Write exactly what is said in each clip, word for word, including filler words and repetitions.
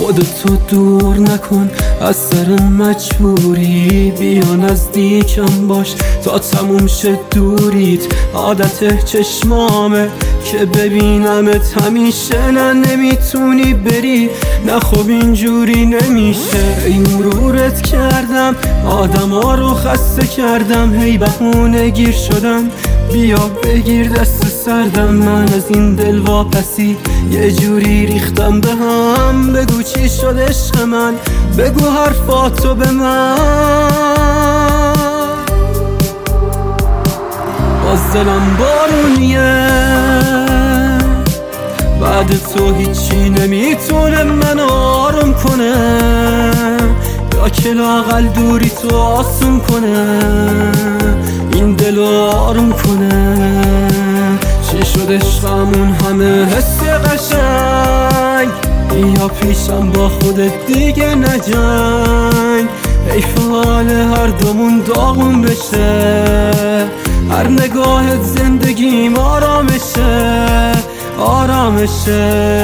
خودتو دور نکن از سر مجبوری، بیا نزدیکم باش تا تموم شه دوریت. عادت چشمامه که ببینمت همیشه، نه نمیتونی بری، نه خب اینجوری نمیشه. ای مرورت کردم آدم ها رو خسته کردم، هی بهونه گیر شدم بیا بگیر دست سردم. من از این دل واپسی یه جوری ریختم به هم، بگو چی شد عشق من، بگو حرفاتو به من. باز دلم بارونیه، بعد تو هیچی نمیتونه من آروم کنه، یا که لااقل دوری تو آسون کنه، این دلو آروم کنه. چی شد عشقمون همه حس قشنگ، یا پیشم با خودت دیگه نجنگ. حیف حال هر دومون داغون بشه، هر نگاهت زندگیم آرامشه آرامشه.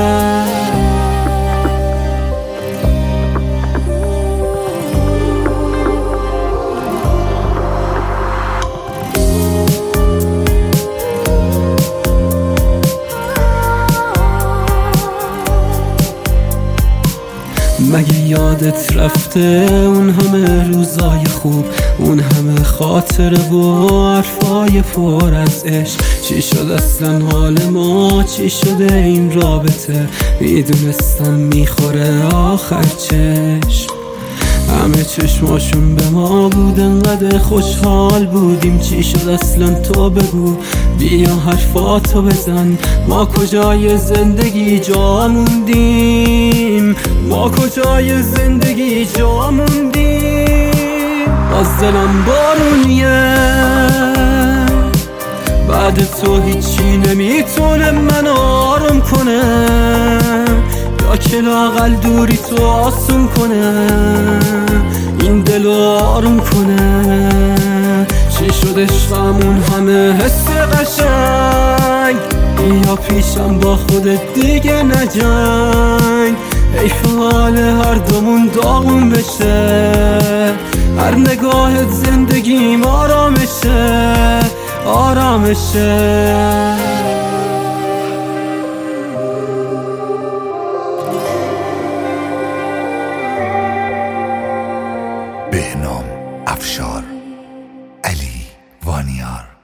مگه یادت رفته اون همه روزای خوب، اون همه خاطره و حرفای پر از عشق؟ چی شد اصلا حال ما، چی شده این رابطه؟ میدونستم میخوره آخر چشم، همه چشماشون به ما بود، انقدر خوشحال بودیم. چی شد اصلا تو بگو، بیا حرفاتو بزن. ما کجای زندگی جا موندیم، ما کجای زندگی جا موندیم. باز دلم بارونیه، بعد تو هیچی نمیتونه من آروم کنه، یا که لااقل دوری تو آسون کنه، این دلو آروم کنه. چی شد عشقمون همه حس قشنگ، یا پیشم با خودت دیگه نجنگ. حیف حال هر دومون داغون بشه، هر نگاهت زندگیم آرامشه آرامشه. بهنام افشار، علی وانیار.